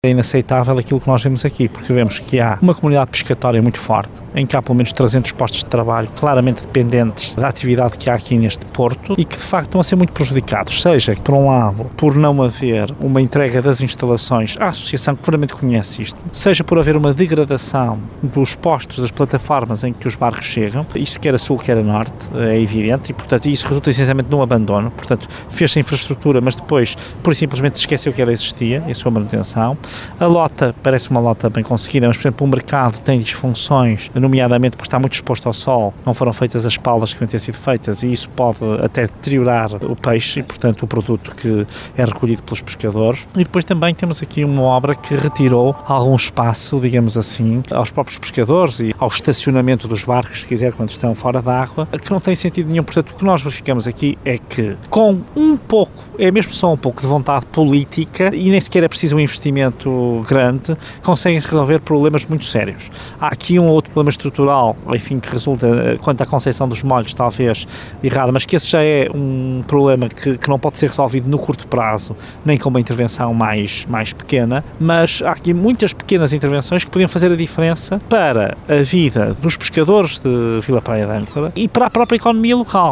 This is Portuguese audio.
É inaceitável aquilo que nós vemos aqui, porque vemos que há uma comunidade pescatória muito forte, em que há pelo menos 300 postos de trabalho claramente dependentes da atividade que há aqui neste porto e que de facto estão a ser muito prejudicados, seja por um lado por não haver uma entrega das instalações à associação que claramente conhece isto, seja por haver uma degradação dos postos, das plataformas em que os barcos chegam, isto quer a sul, quer a norte, é evidente, e portanto isso resulta essencialmente num abandono, portanto fez-se a infraestrutura, mas depois por simplesmente se esqueceu que ela existia, e a sua manutenção. A lota parece uma lota bem conseguida, mas, por exemplo, o mercado tem disfunções, nomeadamente porque está muito exposto ao sol, não foram feitas as palas que devem ter sido feitas e isso pode até deteriorar o peixe e, portanto, o produto que é recolhido pelos pescadores. E depois também temos aqui uma obra que retirou algum espaço, digamos assim, aos próprios pescadores e ao estacionamento dos barcos, se quiser, quando estão fora d'água, que não tem sentido nenhum. Portanto, o que nós verificamos aqui é que, com um pouco, é mesmo só um pouco de vontade política e nem sequer é preciso um investimento grande, conseguem-se resolver problemas muito sérios. Há aqui um outro problema estrutural, enfim, que resulta, quanto à conceição dos molhos, talvez errada, mas que esse já é um problema que não pode ser resolvido no curto prazo, nem com uma intervenção mais pequena, mas há aqui muitas pequenas intervenções que podiam fazer a diferença para a vida dos pescadores de Vila Praia de Âncora e para a própria economia local.